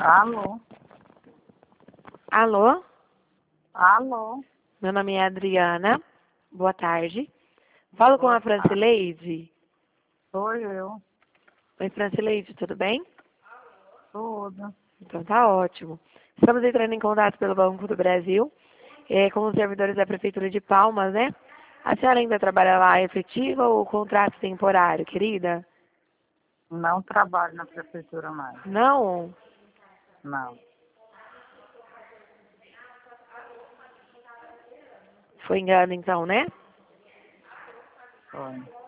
Alô? Alô? Alô? Meu nome é Adriana. Boa tarde. Falo com a Francileide. Sou eu. Oi, Francileide, tudo bem? Tudo. Então tá ótimo. Estamos entrando em contato pelo Banco do Brasil, com os servidores da Prefeitura de Palmas, né? A senhora ainda trabalha lá efetiva ou contrato temporário, querida? Não trabalho na prefeitura mais. Não? Não. Foi engano então, né? Foi.